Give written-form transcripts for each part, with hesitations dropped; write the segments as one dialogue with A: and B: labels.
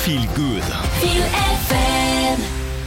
A: Feel Good.
B: Feel FM.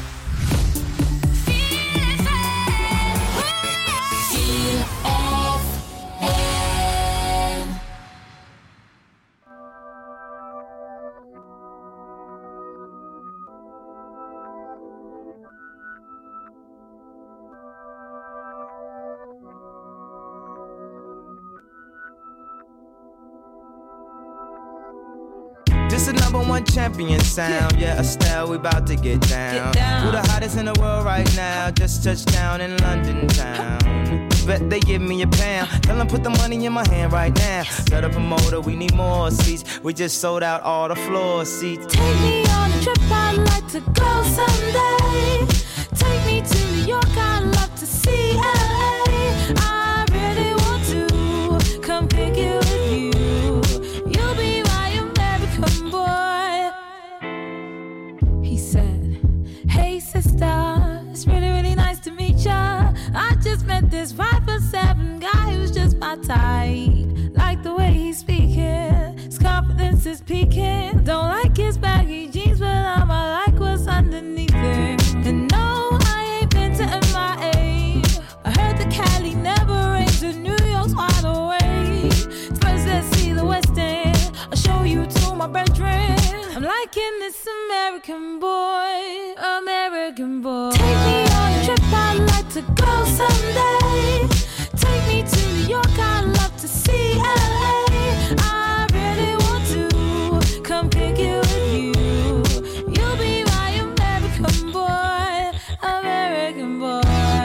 C: This is #1 champion sound. Yeah, Estelle, we about to get down. Who the hottest in the world right now? Just touched down in London town. Bet they give me a pound. Tell them put the money in my hand right now. Set up a motor, we need more seats. We just sold out all the floor seats.
D: Take me on a trip, I'd like to go someday. Take me to New York, I'd love to see LA. I really want to come pick you with you. You'll be my American boy. He said, hey sister, it's really, really nice to meet ya. I just met this 5'7" guy who's just my type. Like the way he's speaking, his confidence is peaking. Don't like his baggy jeans, but I'ma like what's underneath it. And no, I ain't been to MIA. I heard the Cali never rains and New York's wide awake. First let's see the West End, I'll show you to my bedroom. I'm liking this American boy, American boy. Take me on a trip, I'd like to go someday. Take me to New York, I'd love to see LA. I really want to come pick you with you. You'll be my American boy, American boy.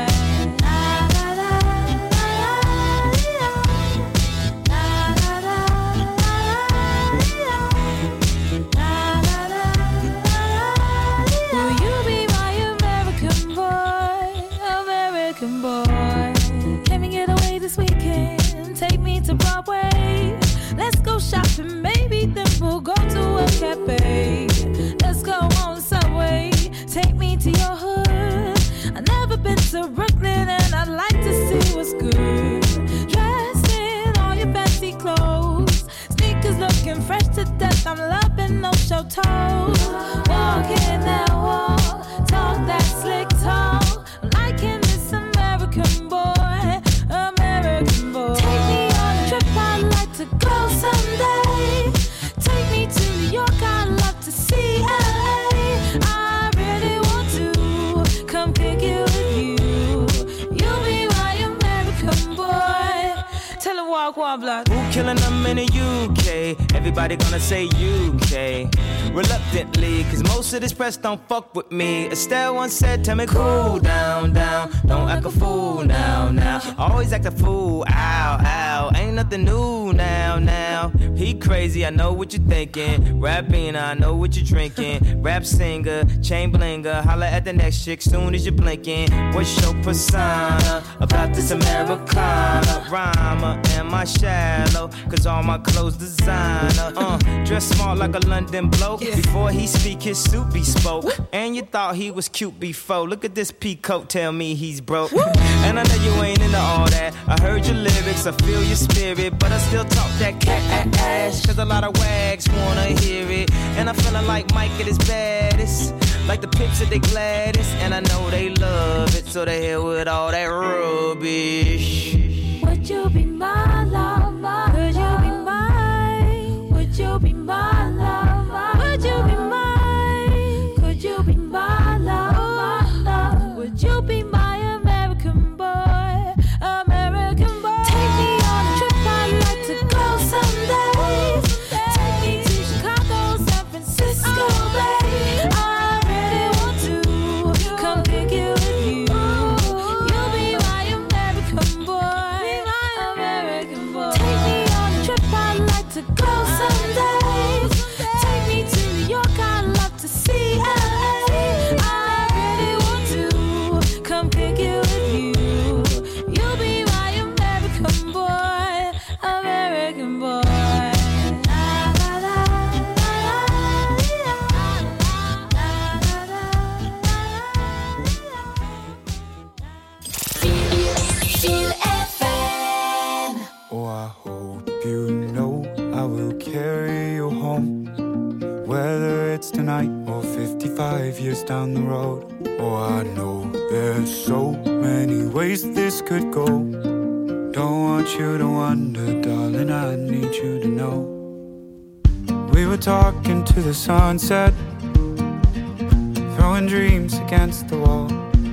D: Will you be my American boy, American boy? Can we get away this weekend? Take me to Broadway. Let's go shopping, maybe then we'll go to a cafe. Let's go on the subway. Take me to your hood. I've never been to Brooklyn and I'd like to see what's good. Dressed in all your fancy clothes, sneakers looking fresh to death. I'm loving no show toes. Walking that wall, talk that slick talk. I'm liking this American boy, American boy. Take me on a trip, I'd like to go someday. Take me to New York, I'd love to see LA. I really want to come pick you with you. You'll be my American boy. Tell him walk one block.
C: Who killing them in the UK? Everybody gonna say UK. Reluctantly, cause most of this press don't fuck with me. Estelle once said, tell me cool down, down. Don't act a fool now, now. Always act a fool, ow, ow. Ain't nothing new now, now. He crazy, I know what you're thinking. Rapping, I know what you're drinking. Rap singer, chain blinger. Holla at the next chick soon as you're blinking. What's your persona about this Americana? Rhymer, am I shallow? Cause all my clothes designer. Dress smart like a London bloke. Before he speak, his suit be spoke. And you thought he was cute before. Look at this peacoat, tell me he's broke. And I know you ain't into all that. I heard your lyrics, I feel your spirit. But I still talk that cat ass. Cause a lot of wags wanna hear it. And I'm feeling like Mike at his baddest. Like the pips at they gladdest. And I know they love it, so they hell with all that rubbish.
D: Would you be my lover? Could you be mine? Would you be my lover? Would you be mine? Could you be my lover? Would you be my American boy? American boy. Take me on a trip, I'd like to go someday. Take me to Chicago, San Francisco, babe. I really want to come pick you with you. You'll be my American boy, American boy.
A: tonight or 55 years down the road. Oh, I know there's so many ways this could go. Don't want you to wonder, darling, I need you to know. We were talking to the sunset, throwing dreams against the wall.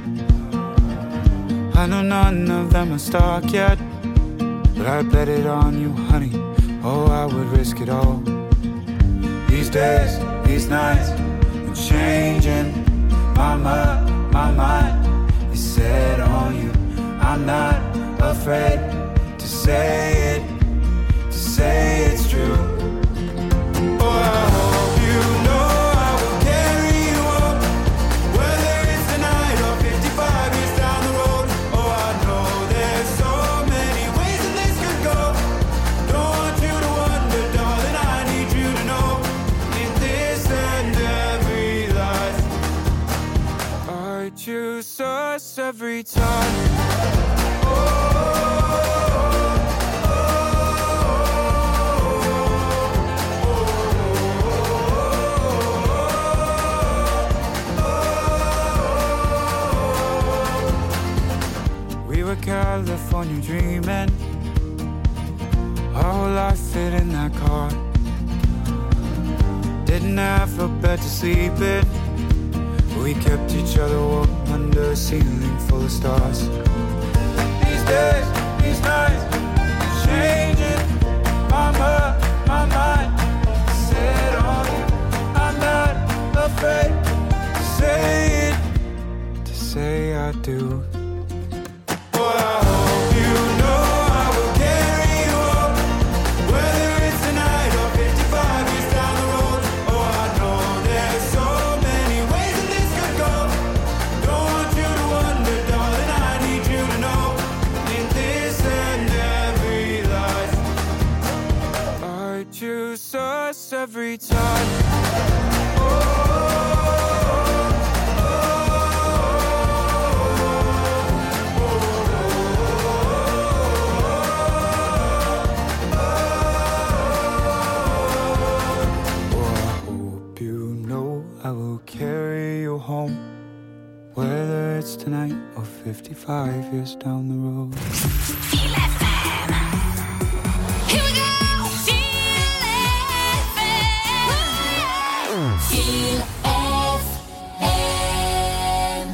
A: I know none of them are stuck yet, but I bet it on you, honey. Oh, I would risk it all. These days, these nights, I'm changing my mind is set on you. I'm not afraid to say it's true. Oh, I hope you know I will carry you up, whether it's tonight or 55 years down the road. Oh, I know there's so many ways that this could go. Don't want you to wonder, darling, I need you to know. In this and every life, I choose us every time. California dreaming, our whole life fit in that car. Didn't have a bed to sleep in, but we kept each other warm under a ceiling full of stars. These days, these nights, changing my mind, set on you. I'm not afraid to say I do. Every time. I will carry you home, whether it's tonight or 55 years down the road.
B: Here we go! Feel FM.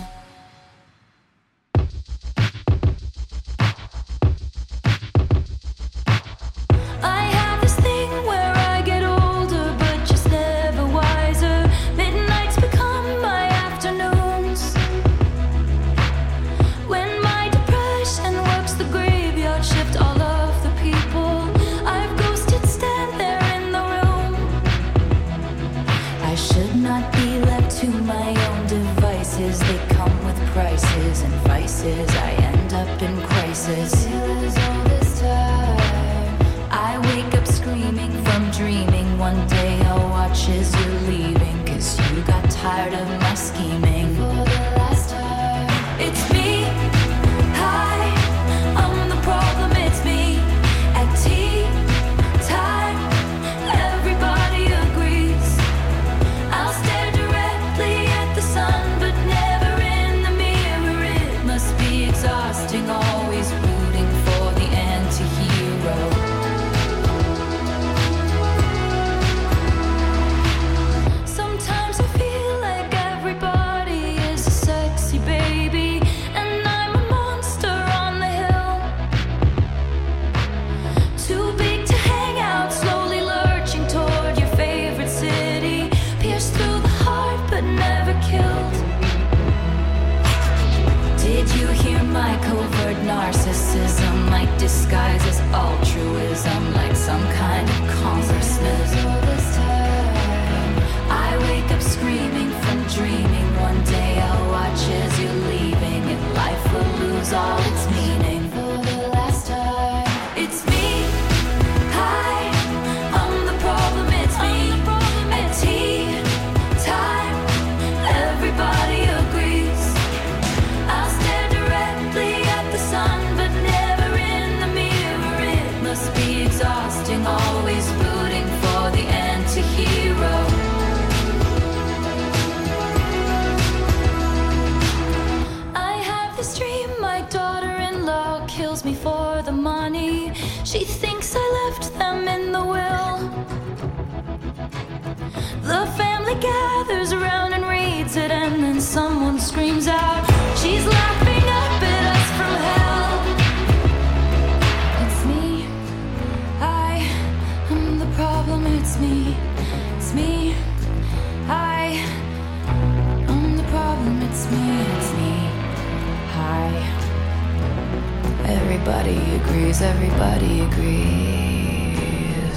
D: I have this thing where I get older, but just never wiser. Midnights become my afternoons, when my depression works the graveyard shift. All of the people I've ghosted stand there in the room. I should not be left to my own devices. They come with prices and vices. I end up in crisis. Is all this time. I wake up screaming from dreaming. One day I'll watch as you're leaving, 'cause you got tired of my scheming. For the last time. It's me. Hi, I'm the problem. It's me. At tea time, everybody agrees. I'll stare directly at the sun, but never in the mirror. It must be exhausting, always rooting for the anti-hero. Sometimes I feel like everybody is a sexy baby, and I'm a monster on the hill. Too big to hang out, slowly lurching toward your favorite city. Pierced through the heart, but never killed. Did you hear my covert narcissism? Like disguise as altruism, like some kind of consciousness. All this time, I wake up screaming from dreaming. One day I'll watch as you're leaving, and life will lose all its meaning. For the last time, it's me. Hi, I'm the problem. It's me. At tea time, everybody agrees. I'll stare directly at the sun, but never in the mirror. It must be exhausting. She thinks I left them in the will. The family gathers around and reads it, and then someone screams out, she's laughing up at us from hell. It's me, I am the problem. It's me, I am the problem. It's me, I. Everybody agrees, everybody agrees.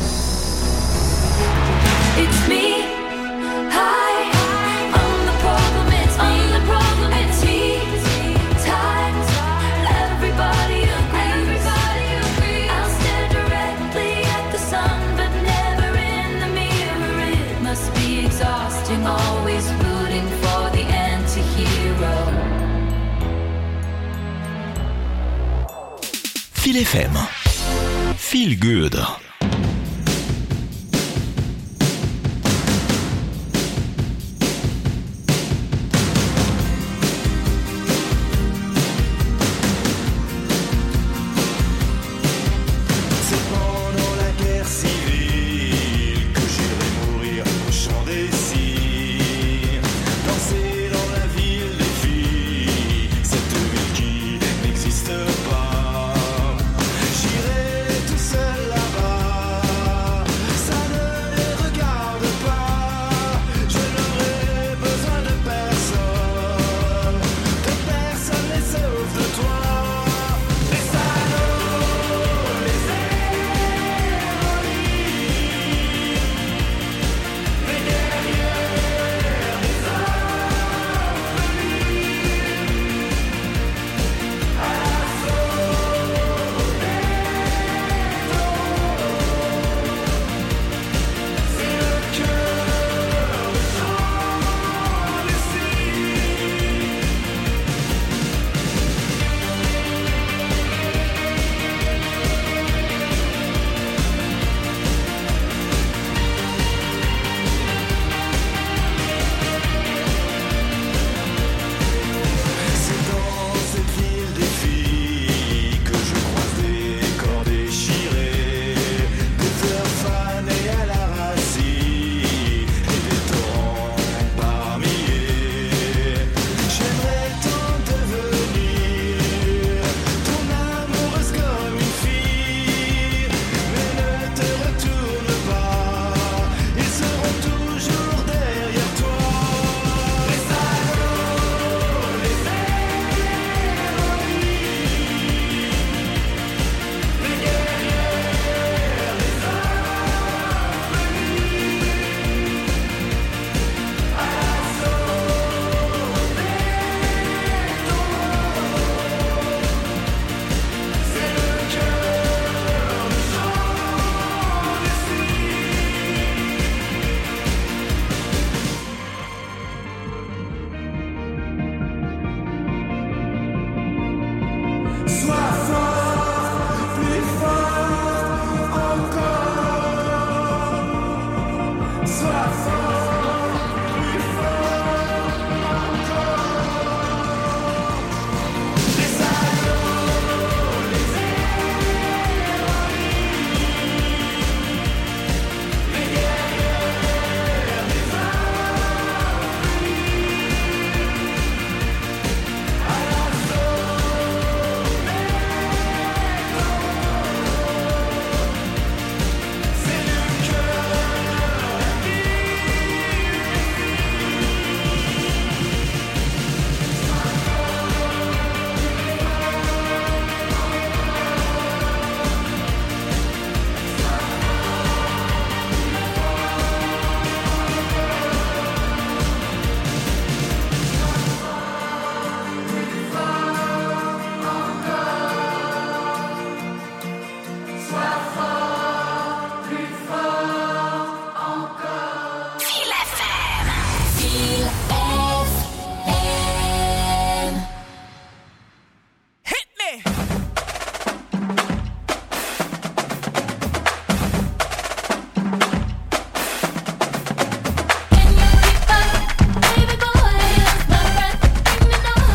D: It's me, I am the problem. It's me, the problem. It's me, times. Everybody agrees, I'll stare directly at the sun, but never in the mirror. It must be exhausting, always rooting for the anti-hero.
E: Feel FM. Feel good.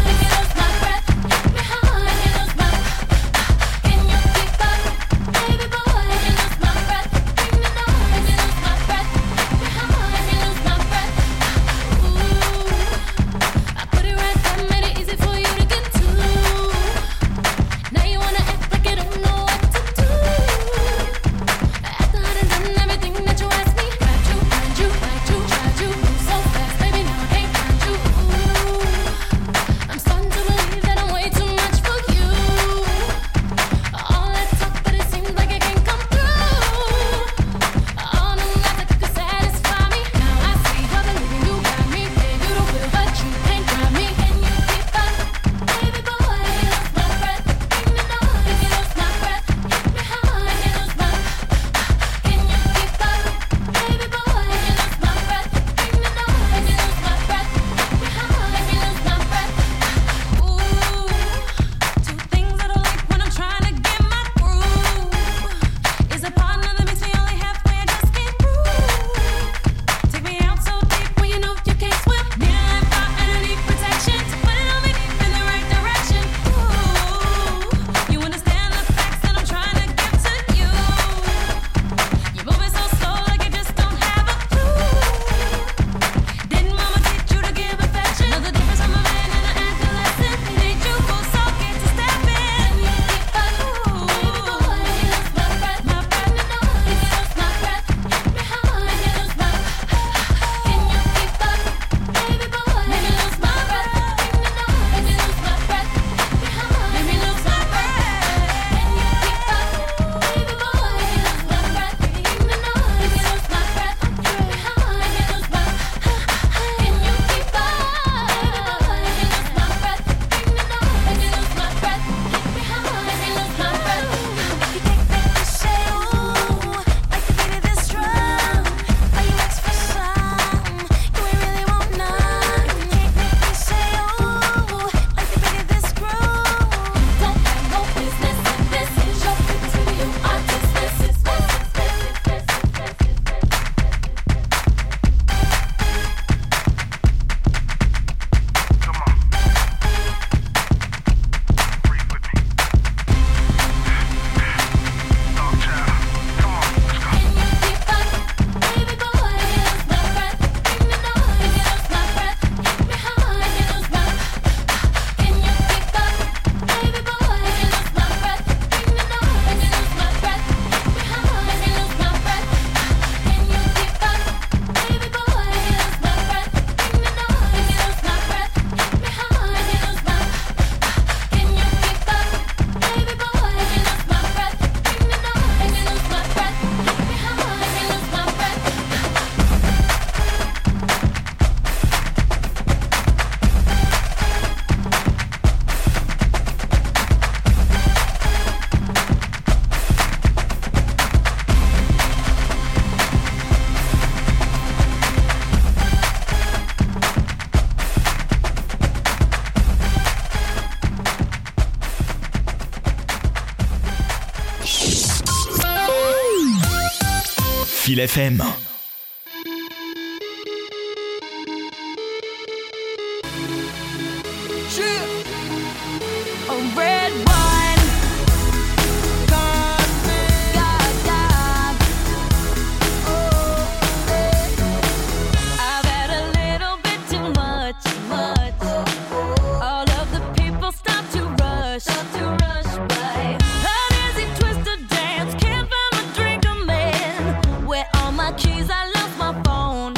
D: Baby boy,
E: Feel FM.
D: Red wine, God, oh, I've had a little bit too much. All of the people stop to rush by. An easy twisted dance, can't find a drink I'm in. Where all my keys, I lost my phone.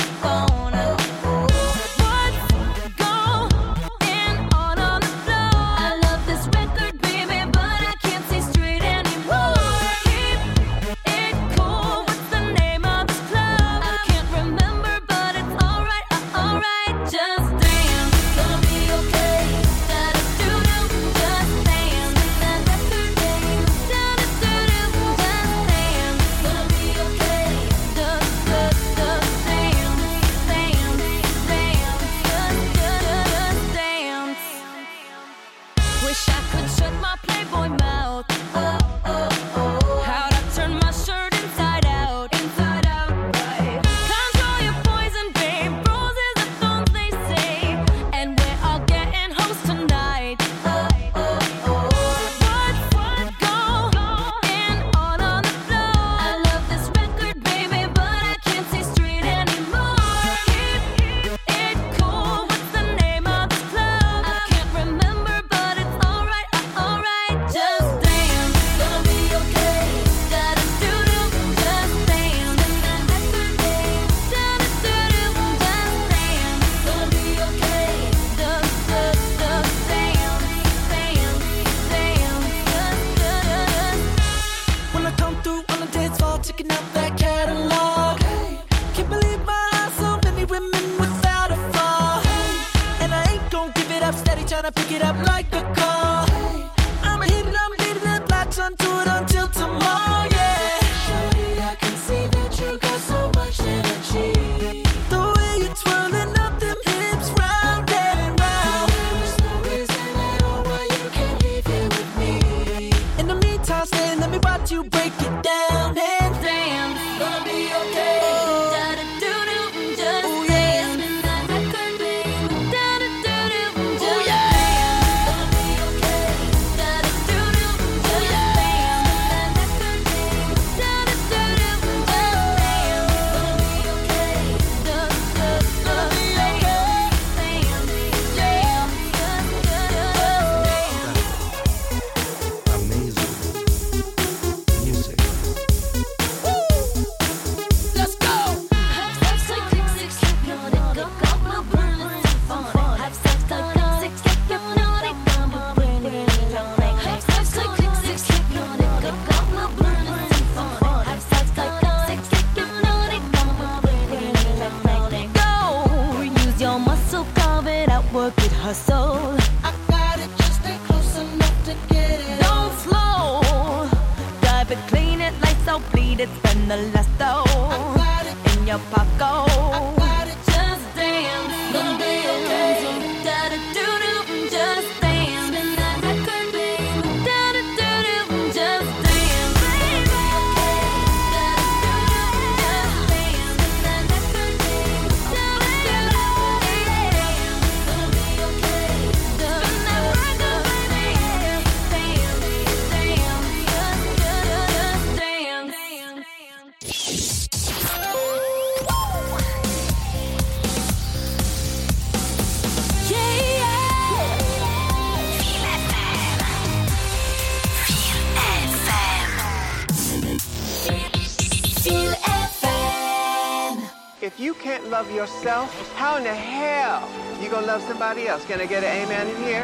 F: If you can't love yourself, how in the hell you gonna love somebody else? Can I get an amen in here?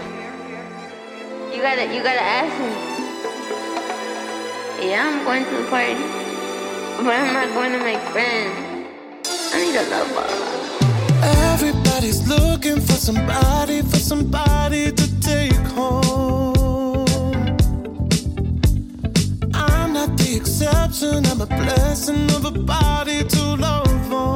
G: You gotta ask me. Yeah, I'm going to the party, but I'm not going to make friends. I need a lover.
H: Everybody's looking for somebody to take home. I'm not the exception, I'm a blessing of a body to love on.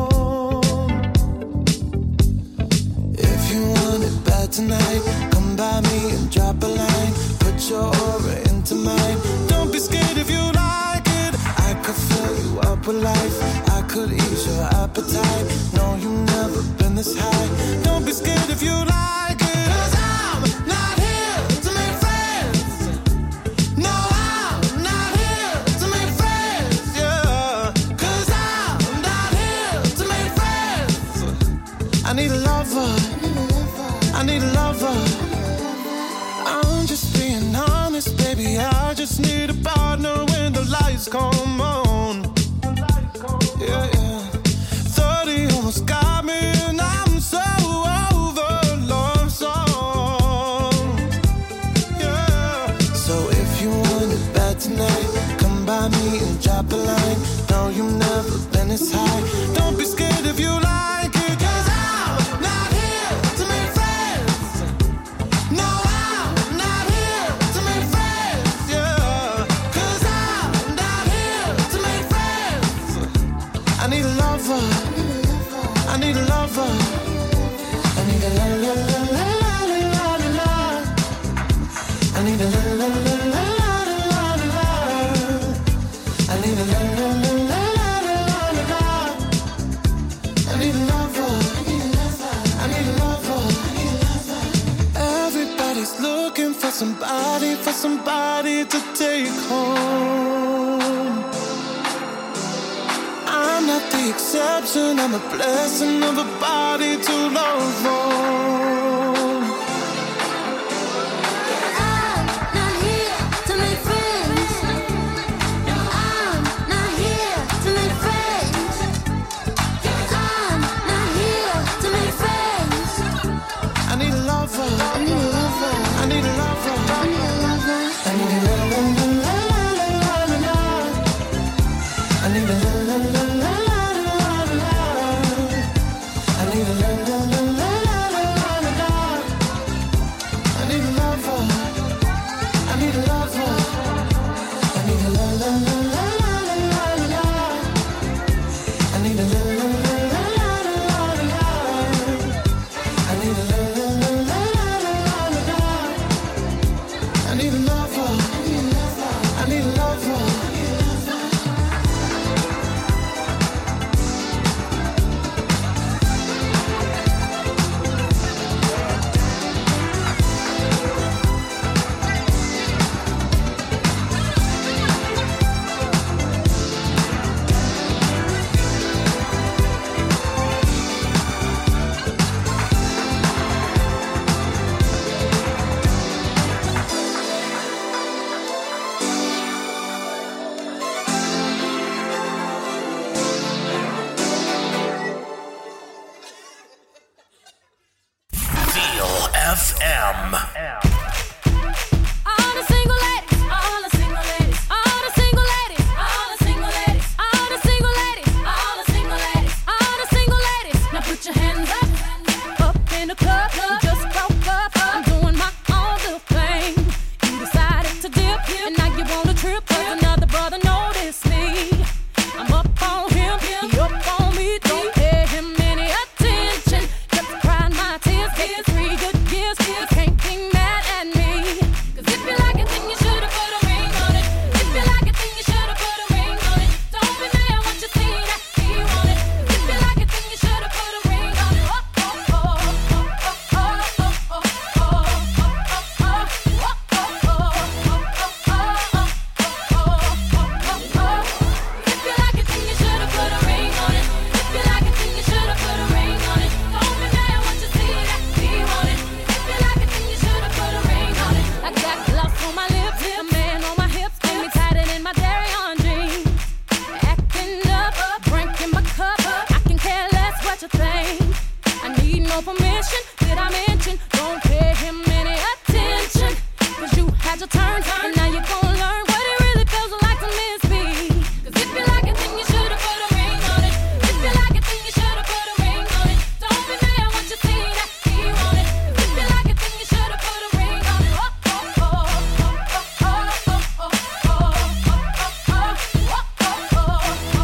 H: If you want it bad tonight, come by me and drop a line. Put your aura into mine. Don't be scared if you like it. I could fill you up with life. I could ease your appetite. No, you've never been this high. Don't be scared if you like it. 'Cause I'm not here to make friends. No, I'm not here to make friends, yeah. 'Cause I'm not here to make friends. I need a lover. I need a lover. I'm just being honest, baby. I just need a partner when the lights come on. Yeah, yeah. 30 almost got me, and I'm so over love song. Yeah. So if you want it bad tonight, come by me and drop a line. No, you've never been this high. Don't be scared if you like it. 'Cause I'm not here to make friends. No, I'm not here to make friends, yeah. 'Cause I'm not here to make friends. I need a lover. I need a lover. I need a la la la la la la la la. I need a la la la la la la la la. I need a la la la la la la la la. I need a lover. I need a lover. Everybody's looking for somebody to take home. I'm not the exception, I'm a blessing of a body to love on.
B: I'm not here to make friends. I'm not here to make friends. I'm not here to make friends.
H: I need a lover.
B: I need a lover.
H: I need a lover.
B: I need a lover.
H: I need a la la la la la la la. I need a la la la la la la la. I need a la la la la la la la. I need a lover. I need a lover. I need a la la la la la la la. I need a la la la la la la la. I need a la la la la la la la. I need a lover. I need a lover.
E: Feel FM.
D: All the single ladies, all the single ladies, all the single ladies, all the single ladies, all the single ladies, all the single ladies, all the single ladies. Now put your hands up in the club. You just broke up. I'm doing my own little thing. You decided to dip, and now you want a trip. 'Cause another brother noticed me. I'm up on him, he up on me. Don't pay him any attention. Just crying my tears. Take the 3 good years. You can't be mad at me. 'Cause if you like it, then you should've put a ring on it. If you like it, then you should've put a ring on it. Don't be mad once you see that he want it. If you like it, then you should've put a ring on it. Oh, oh, oh, oh, oh, oh, oh, oh, oh, oh, oh, oh, If you like it, then you should've put a ring on it. If you like it, then you should've put a ring on it. Don't be mad once you see that he want it. If you like it, then you should've put a ring on it. I got gloss on my lips, a man on my hips, got me tighter than my dairy on jeans. Acting up, drinking my cup. I can care less what you think. I need no permission. Did I mention? Don't pay him any attention. 'Cause you had your turn, and now you're gonna learn what it really feels like to miss me. 'Cause if you like it, then you should've put a ring on it. If you like it, then you should've put a ring on it. Don't be mad once you see that he want it. 'Cause if you like it, then you should've put a ring on it. Oh, oh, oh, oh, oh, oh, oh, oh, oh, oh, oh, oh, oh,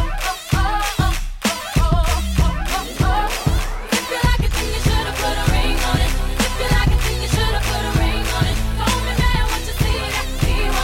D: If you like it, then you should've put a ring on it. If you like it, then you should've put a ring on it. Don't be mad once you see that he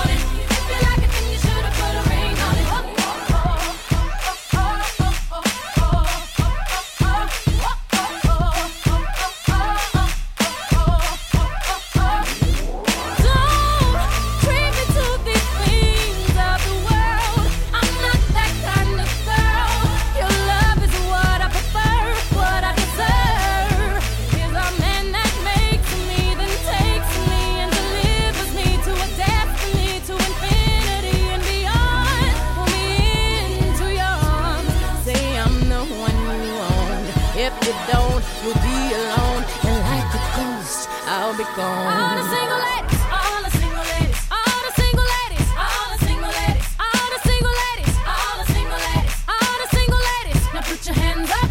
D: you'll be alone, and like a ghost, I'll be gone. All the single ladies, all the single ladies, all the single ladies, all the single ladies, all the single ladies, all the single ladies, all the single ladies. Now put your hands up.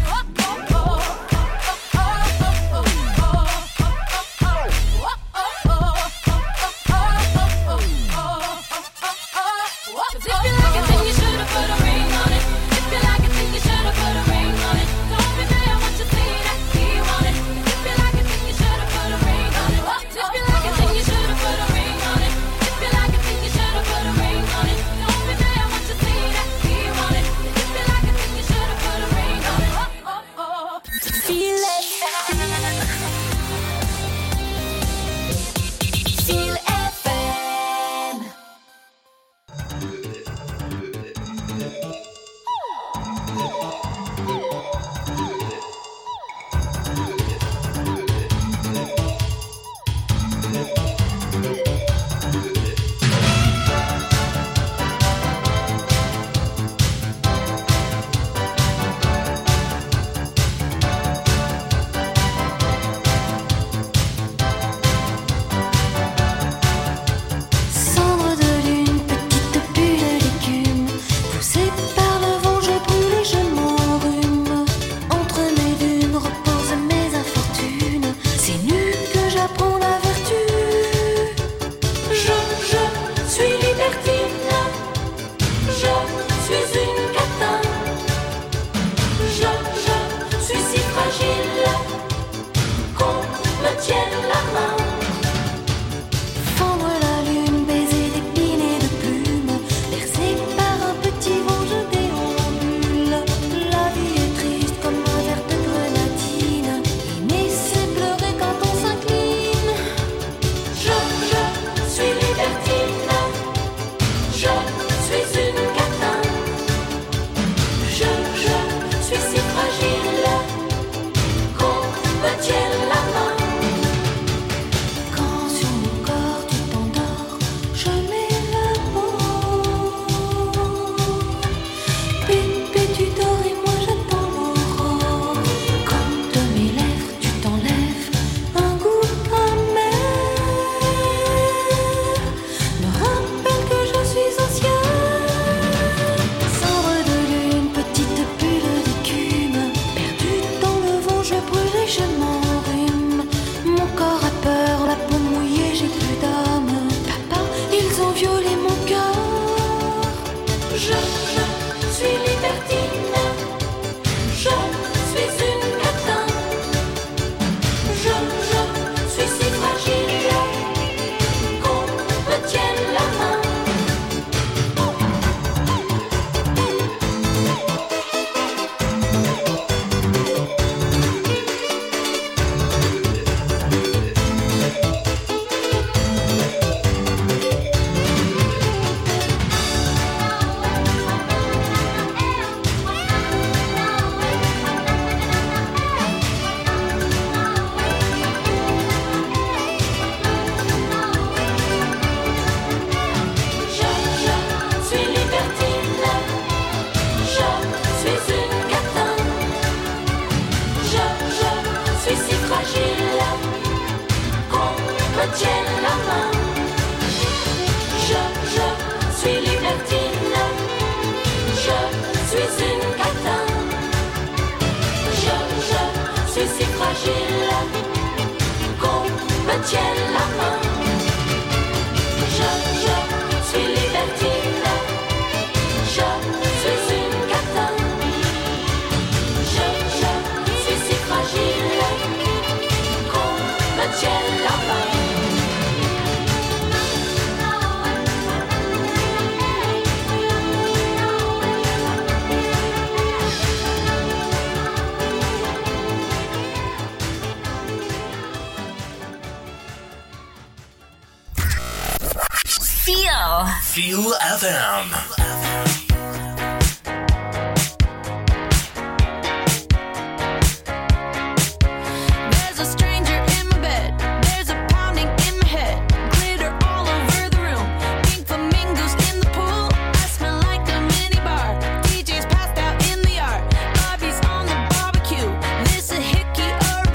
E: Feel FM.
D: There's a stranger in my bed. There's a pounding in my head. Glitter all over the room. Pink flamingos in the pool. I smell like a minibar. DJ's passed out in the yard. Bobby's on the barbecue. This a hickey or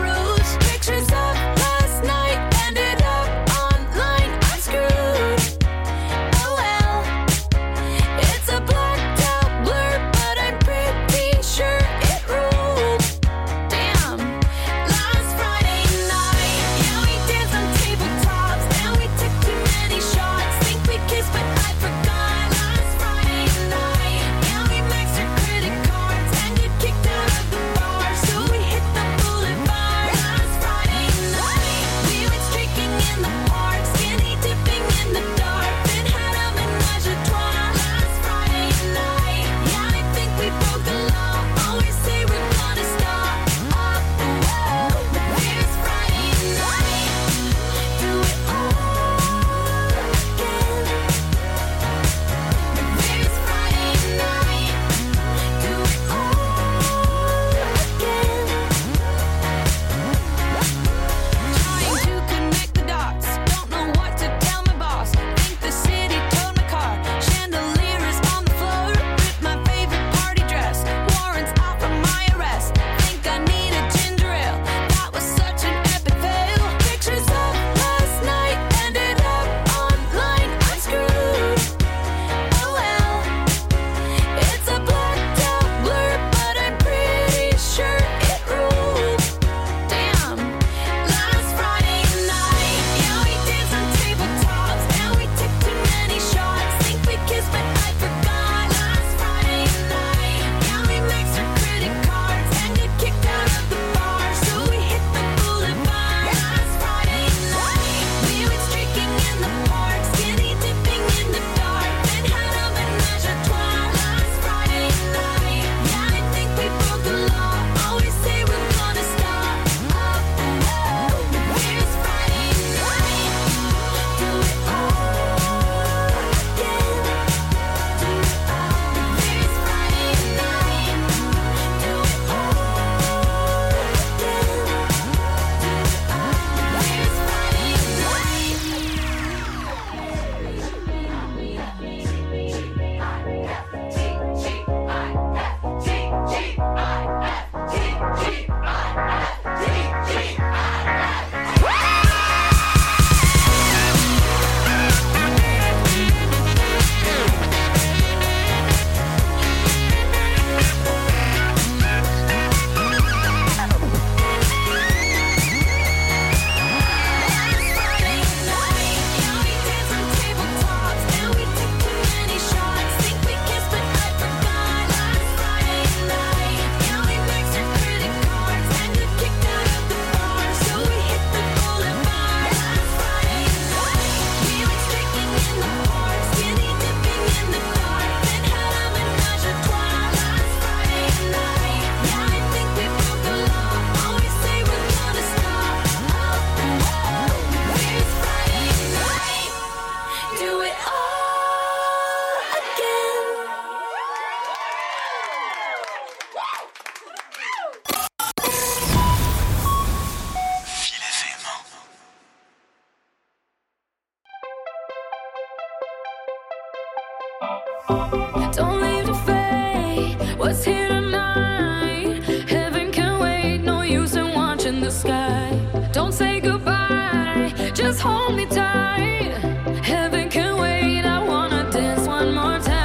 D: Don't leave the fate. What's here tonight? Heaven can wait. No use in watching the sky. Don't say goodbye. Just hold me tight. Heaven can wait. I wanna dance one more time.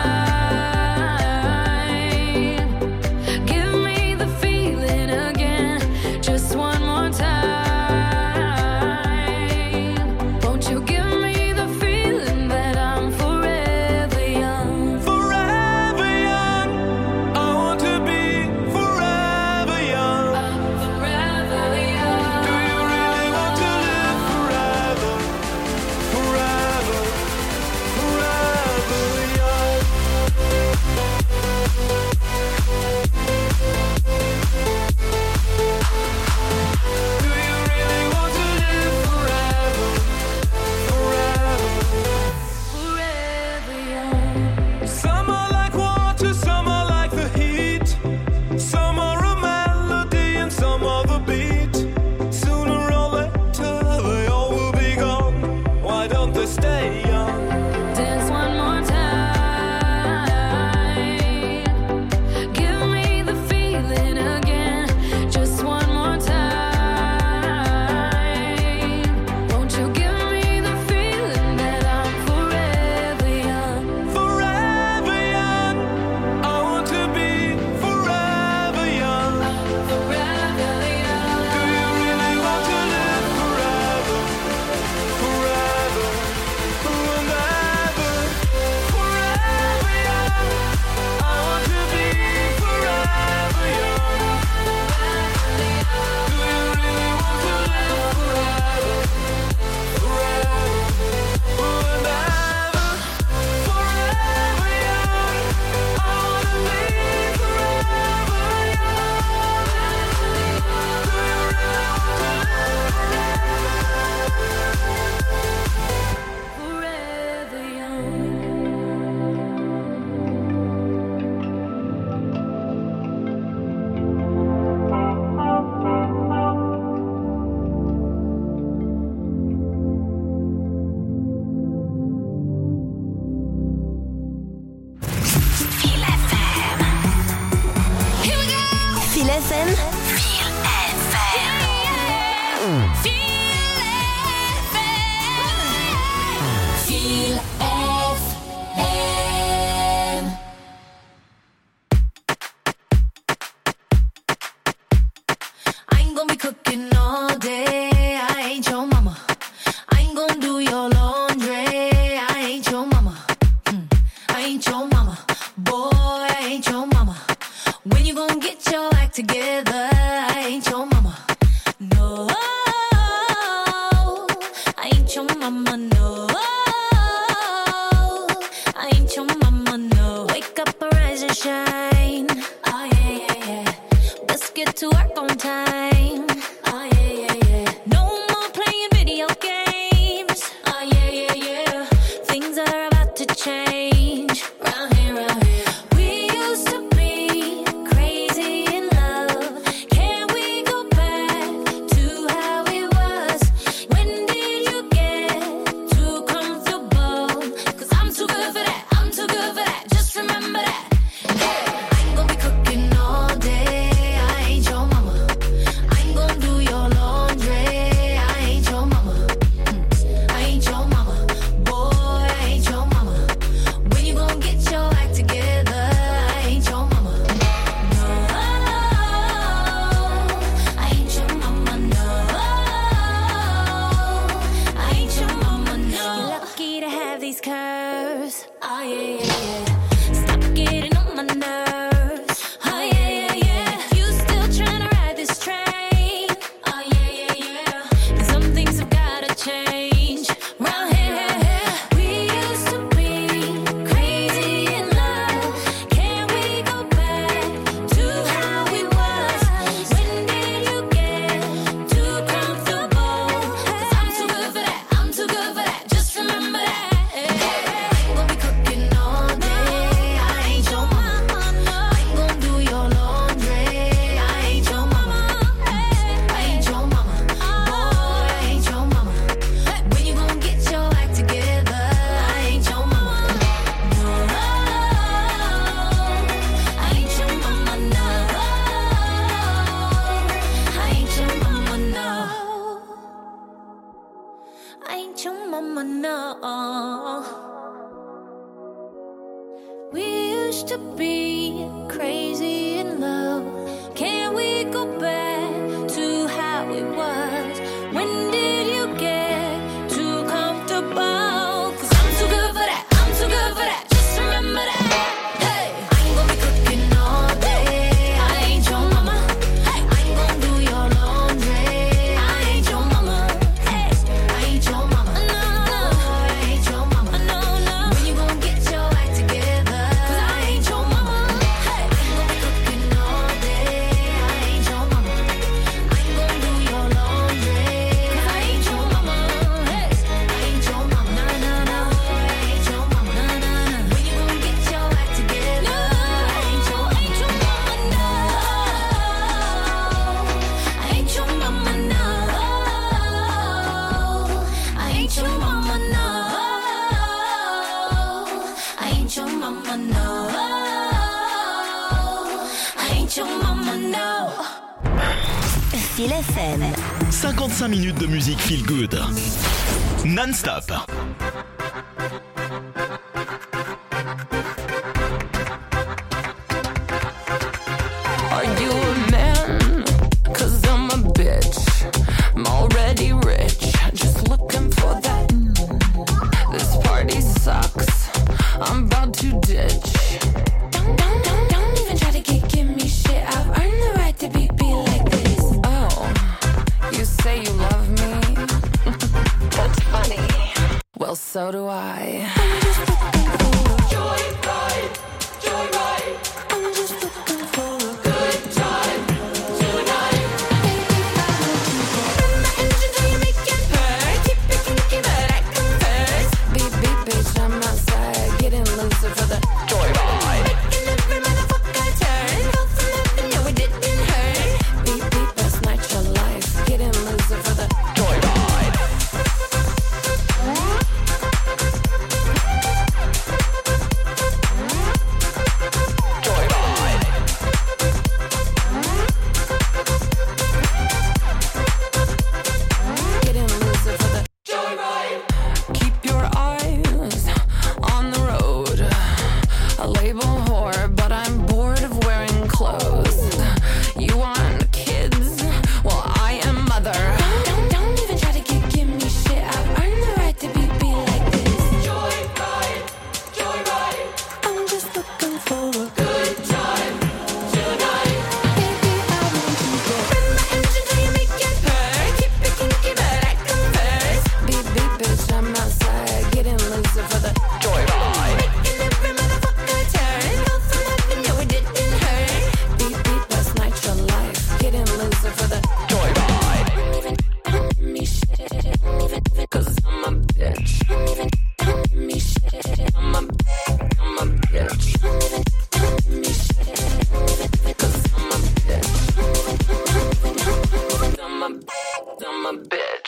D: Give me the feeling again. Just one more time. Won't you give me the feeling that I'm forever young?
H: Forever young. I want to be forever young.
D: I'm forever young.
H: Do you really want to live forever? Forever, forever young. Do you really want to live forever? Forever.
D: Forever young.
H: Some are like water, some are like the heat. Some are a melody and some are the beat. Sooner or later they all will be gone. Why don't they stay young?
D: Dance one more time. Give me the feeling again. Just one more time. Won't you give me the feeling that I'm forever young?
H: Forever young. I want to be forever young.
D: Forever young.
H: Do you really want to live forever? Forever, and ever. Forever young. I want to be forever young. Do you really want to live forever? Forever, and ever. Forever young. I want to be forever young. Do you really want to live
D: Forever young. Here we go.
I: Feel FM.
D: Feel FM. I ain't gonna be cooking all day. I ain't your mama. I ain't gonna do your laundry. I ain't your mama. I ain't your mama. Boy, I ain't your mama. When you gonna get your act together? I ain't your mama. No, I ain't your mama. No, I ain't your mama. No, wake up, arise and shine. Oh yeah, yeah, yeah. Let's get to work on time. Oh yeah, yeah, yeah. No more playing video games. Oh yeah, yeah, yeah. Things are about to change. Round here, round here. We used to be crazy in love. Can we go back to how it was? When did you get too I ain't your mama, no. We used to be crazy in love. Can we go back to how it was? When did you get too comfortable? 'Cause I'm too good for that, I'm too good for that. Just remember that. Hey, I ain't gonna be cooking all day. I ain't your mama. Hey, I ain't gonna do your laundry. I ain't your mama. Hey, I ain't your mama. No, no, I ain't your mama. No, no. When you gonna get your act together? 'Cause I ain't your mama. Hey, I ain't gonna be cooking all day. I ain't your mama. I ain't gonna do your laundry. 'Cause I ain't your mama. Hey, I ain't your mama. No, no, no. I ain't your mama. No, no, no. When you gonna get your act together? I ain't your mama. No. I ain't your mama. No. I ain't your mama. No. I ain't your mama. No. I ain't your mama. No.
I: Feel FM.
E: 55 minutes de musique feel good. Non-stop.
J: Are you a man? 'Cause I'm a bitch. I'm already rich. Just looking for that. This party sucks. I'm about to ditch. Don't even try to give me shit. I've earned the right to be like this. Oh, you say you love me? That's funny. Well, so do I. Joyride, joyride. I'm just looking for a good time tonight. Run my engine till you make it purr. Keep it kinky, but I confess. Beep, beep, bitch, I'm outside. Getting loose for the joyride. Making every motherfucker turn. Go from nothing, no, it didn't hurt. Beep, beep, best night your life. Getting loose for the joyride. Getting loose for the joyride. Keep your eyes on the road. A label whore, but I'm bored of wearing clothes. You want kids? Well, I am mother. Don't even try to give me shit. I've earned the right to be like this. Joyride, joyride. I'm just looking for a good time tonight. Baby, I want you to run my engine till you make it purr. Keep it kinky, but I confess. Beep, beep, bitch, I'm outside. Getting loose for the joyride. Making every motherfucker turn. Go from nothing, no, it didn't hurt. Beep, beep, best night your life. Getting loose for the joyride. Don't even me shit. Even 'cause I'm a bitch. Don't even me shit. I'm a bitch. Don't even me shit. 'Cause I'm a bitch. I'm a bitch.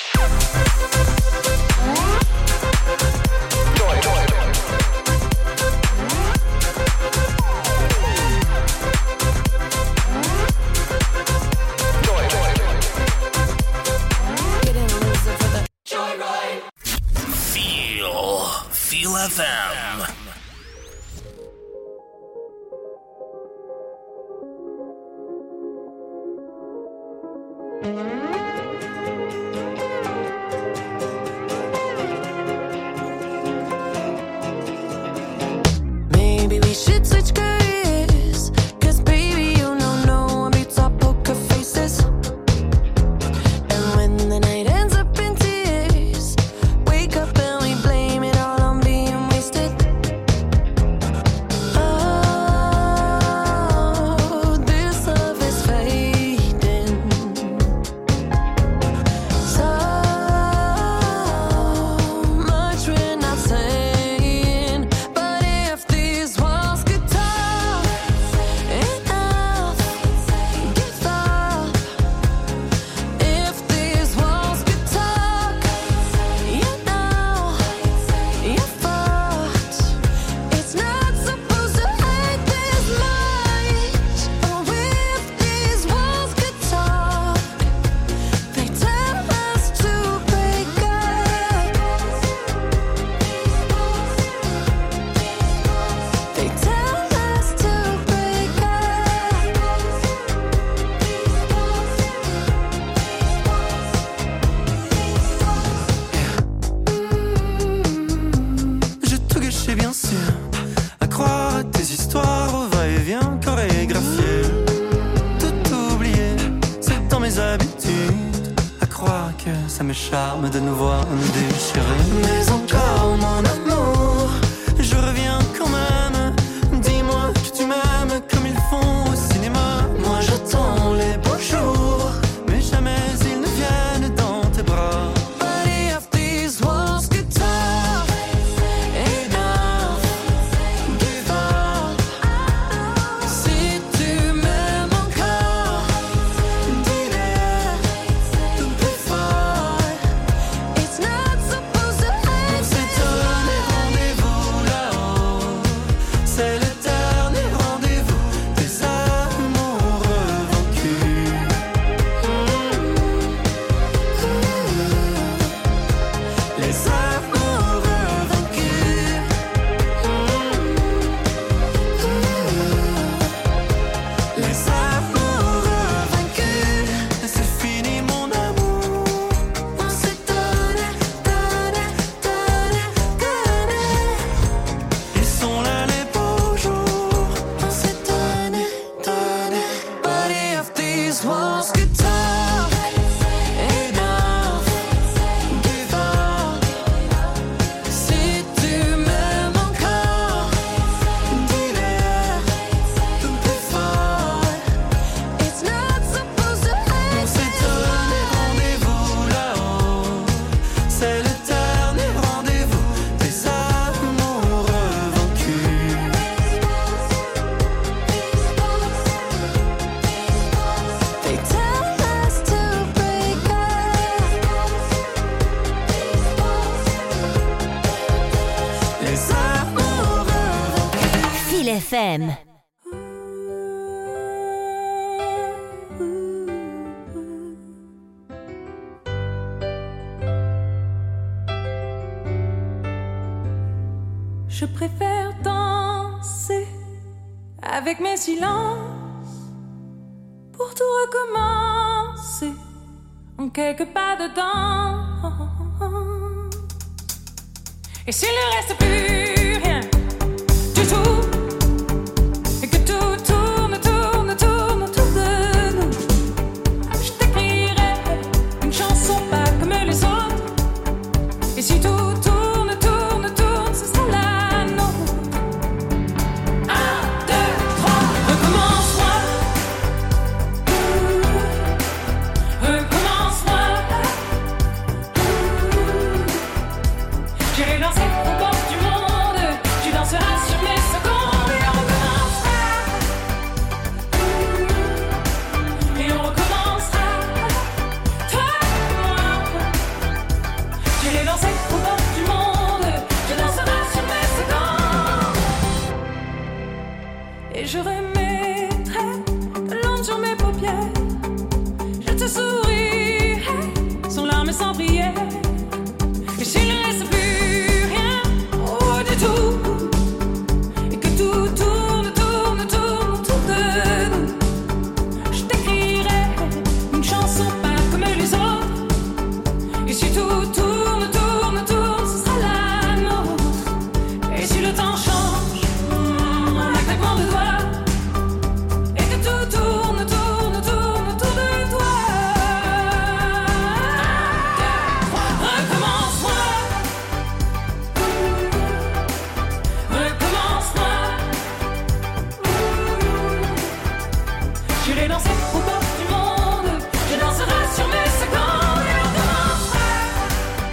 J: Joy, joy, joy. Joy, joy, joy. Getting loose for the joyride.
E: Feel FM.
J: Maybe we should switch careers. 'Cause baby, you know no one beats our poker faces. And when the night ends up in tears, wake up and we blame it all on being wasted.
K: que ça me charme de nous voir nous déchirer. Mais encore mon amour, je reviens quand même. Dis-moi que tu m'aimes comme ils font au cinéma. Moi j'attends les beaux jours, mais jamais ils ne viennent dans tes bras. Body of these walls get tough. Enough, give up. Si tu m'aimes encore, dis-le plus fort.
B: It's not supposed to
K: On
B: end.
K: s'est donné rendez-vous là-haut. C'est le dernier rendez-vous des amoureux vaincus. Les amoureux vaincus. Les amoureux vaincus. C'est fini mon amour.
B: On s'est donné, donné, donné, donné.
K: Ils sont là les beaux jours.
B: On s'est donné, donné.
K: Body of these walls get tough. Enough, give up. Si tu m'aimes encore, dis-le plus fort.
B: It's not supposed to
K: On
B: end.
K: s'est donné rendez-vous là-haut. C'est le dernier rendez-vous des amoureux vaincus.
B: They tell us to break
K: Les amoureux vaincus.
I: Fil FM.
D: Je préfère danser avec mes silences pour tout recommencer en quelques pas dedans. Et s'il ne reste plus rien du tout, et que tout tourne, tourne, tourne autour de nous, je t'écrirai une chanson pas comme les autres. Et si tout tourne, tourne, tourne, ce sera la nôtre. 1, 2, 3, recommence-moi. Recommence-moi. J'irai danser au bord du monde. Tu danseras sur mes secondes. Et on recommencera. Et on recommencera. Toi et moi. J'irai danser au bord du monde. Tu danseras sur mes secondes. Et je remettrai de l'ombre sur mes paupières. Je te sourirai sans larmes et sans prière. Et s'il ne reste plus rien, oh du tout, et que tout tourne, tourne, tourne autour de nous, je t'écrirai une chanson pas comme les autres. Et si tout tourne, tourne, tourne, ce sera la nôtre. Et si le temps change, en un claquement de doigts, et que tout tourne, tourne, tourne autour de toi. Recommence-moi. Recommence-moi. J'irai danser au bord du monde. Tu danseras sur mes secondes. Et on commencera.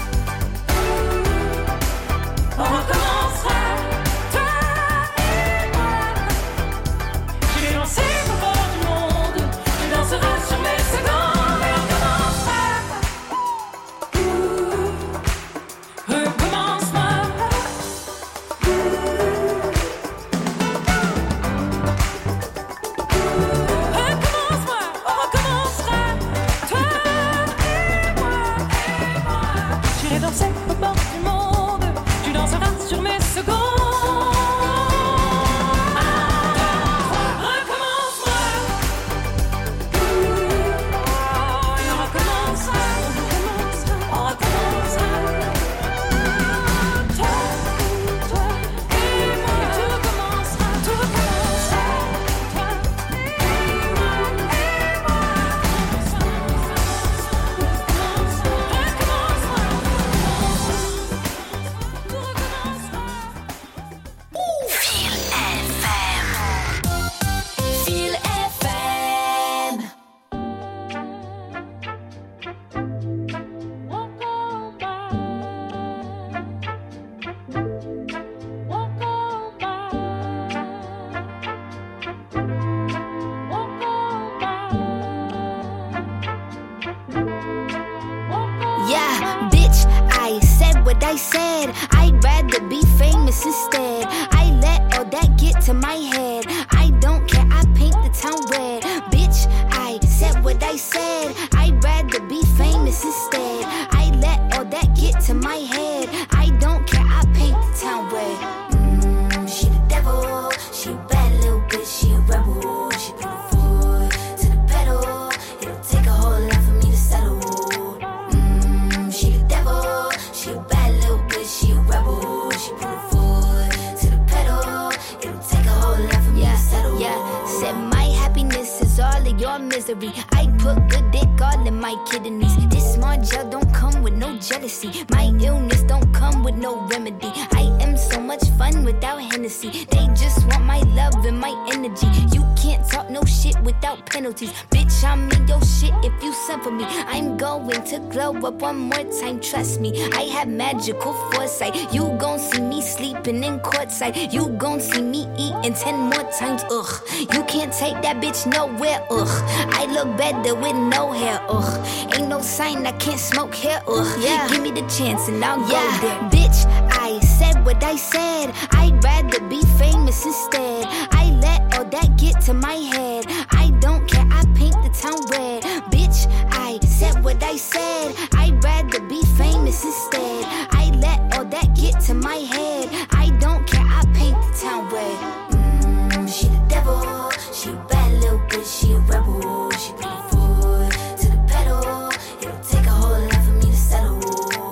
L: I said. I'd rather be famous instead. I let all that get to my head. I don't care, I paint the town red. Bitch, I said what I said. I'd rather be famous instead. I let all that get to my head. I don't care, I paint the town red. She the devil, she a bad little bitch, she a rebel. She put her foot to the pedal. It'll take a whole lot for me to settle. She the devil, she a bad little bitch, she a rebel. She put her foot to the pedal. It'll take a whole lot for me to settle. Yeah, said my happiness is all of your misery. I put good dick all in my kidneys. This small gel don't come with no jealousy. My illness don't come with no remedy. I am so much fun without Hennessy. They just want my love and my energy. You can't talk no shit without penalties. Bitch, I'm in your shit if you send for me. I'm going to glow up one more time, trust me. I have magical foresight. You gon' see me sleeping in courtside. You gon' see me eating 10 more times, ugh. You can't take that bitch nowhere, ugh. I look better with no hair, ugh. Ain't no sign I can't smoke hair, ugh. Yeah. Give me the chance and I'll go there. Bitch, I said what I said. I'd rather be famous instead. I let all that get to my head. I don't care, I paint the town red. Bitch, I said what I said. I'd rather be famous instead. I let all that get to my head. I don't care, I paint the town red. She the devil, she a bad little bitch, she a rebel. She put her foot to the pedal. It'll take a whole lot for me to settle.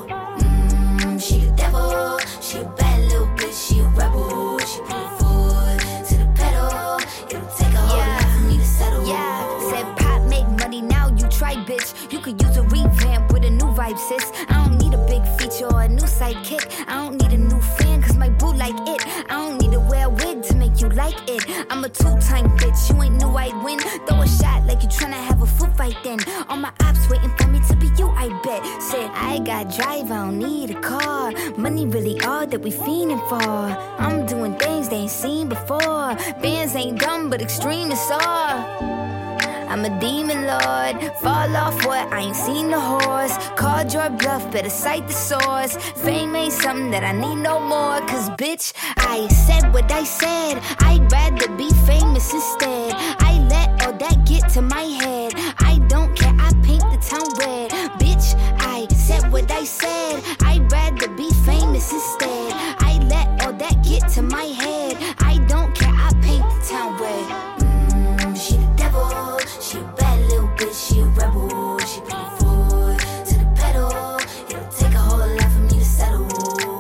L: She the devil, she a bad little bitch, she a rebel. She put her foot to the pedal. It'll take a whole lot for me to settle. Yeah, said pop make money, now you try, bitch. You could use a revamp with a new vibe, sis. I don't need a big feature or a new sidekick. I don't need a new fan, cause my boo like it. I don't need to wear a wig to make you like it. I'm a two-time bitch, you ain't knew I'd win. Throw a shot like you tryna have a foot fight then. All my ops waiting for me to be you, I bet. Said I got drive, I don't need a car. Money really all that we fiending for. I'm doing things they ain't seen before. Bands ain't dumb, but extreme is all. I'm a demon lord, fall off what, I ain't seen the horse. Called your bluff, better cite the source. Fame ain't something that I need no more. Cause bitch, I said what I said. I'd rather be famous instead. I let all that get to my head. I don't care, I paint the town red. Bitch, I said what I said. I'd rather be famous instead. I let all that get to my head. I don't care, I paint the town red. She the devil, she a bad little bitch, she a rebel. She put her foot to the pedal. It'll take a whole lot for me to settle.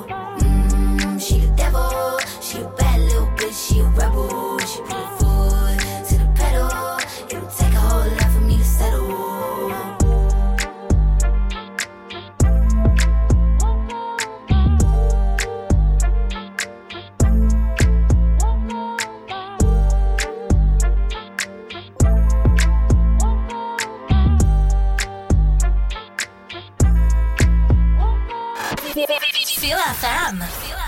L: She the devil, she a bad little bitch, she a rebel. She put her foot to the pedal. It'll take a whole lot for me to settle.
I: Feel FM.